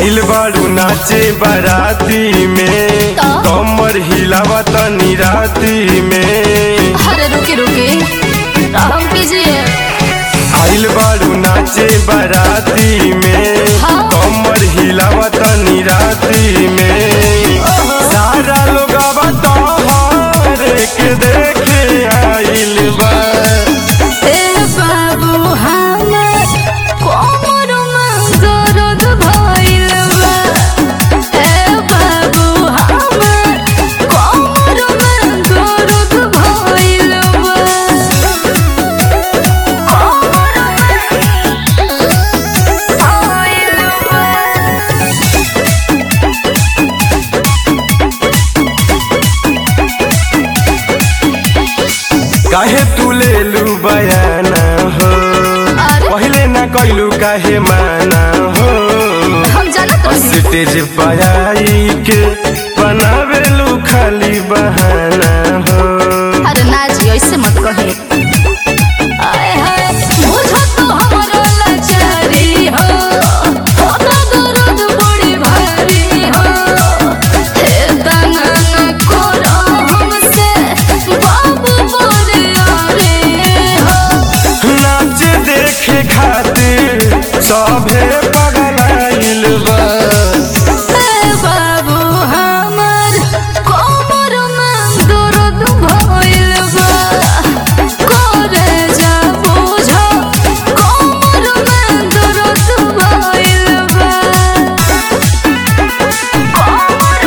आइल बारू नाचे बाराती में कमर हिलावा तनी राती में। अरे रुके रुके हम कीजिए। आइल बारू नाचे बाराती में कमर हिलावा तनी राती में। सारा लोग तोहरे के देखे आइल बा। काहे तू ले लू बयाना हो, पहले ना कैलू काहे माना हो। स्टेज पाई के बनावेलू खाली बहाना हो। अरे ना जी ऐसे मत कहे। सभे पगलाइल बा। बाबू हमर कमर में दर्द भइल बा। करे जा बुझो कमर में दर्द भइल बा। कमर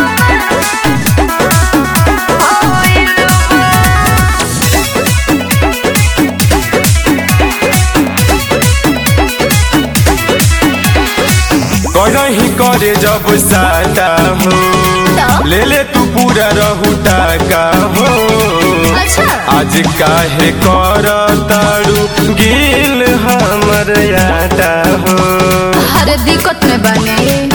करही करे जब साटा हो, ले ले तू पूरा रहू टाका हो। आज काहे कर तारू गिल हमर आटा हो। हर दिक्कत में बने